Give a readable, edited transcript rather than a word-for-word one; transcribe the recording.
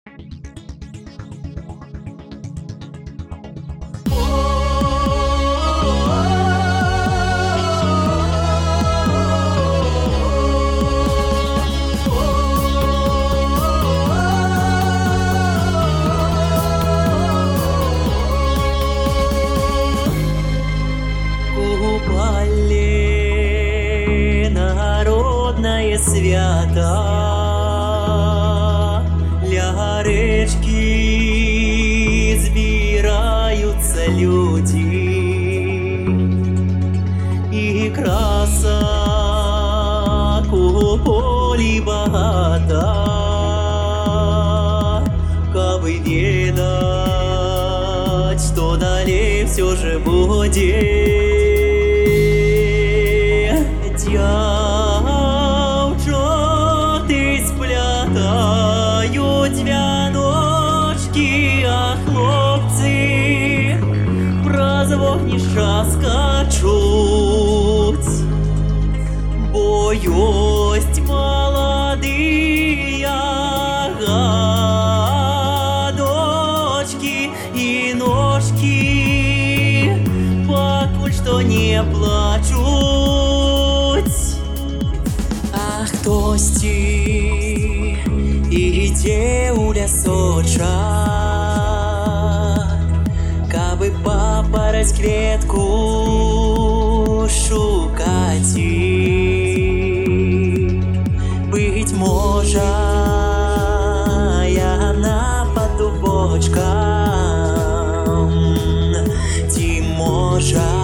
Купали народное свято, ля речки збираються люди, і красок у полі багато, кабы ведать, что далее все же будет. Дівчата сплятають вяночки, а хлопці праз вогніша скачуть, бо ёсть молодые годочки и ножки, покуль что не плачуть. А хтосьці ідзе ў лясочак, кабы папараць кветку шукаць. Быть можа, яна пад дубочкам, ці можа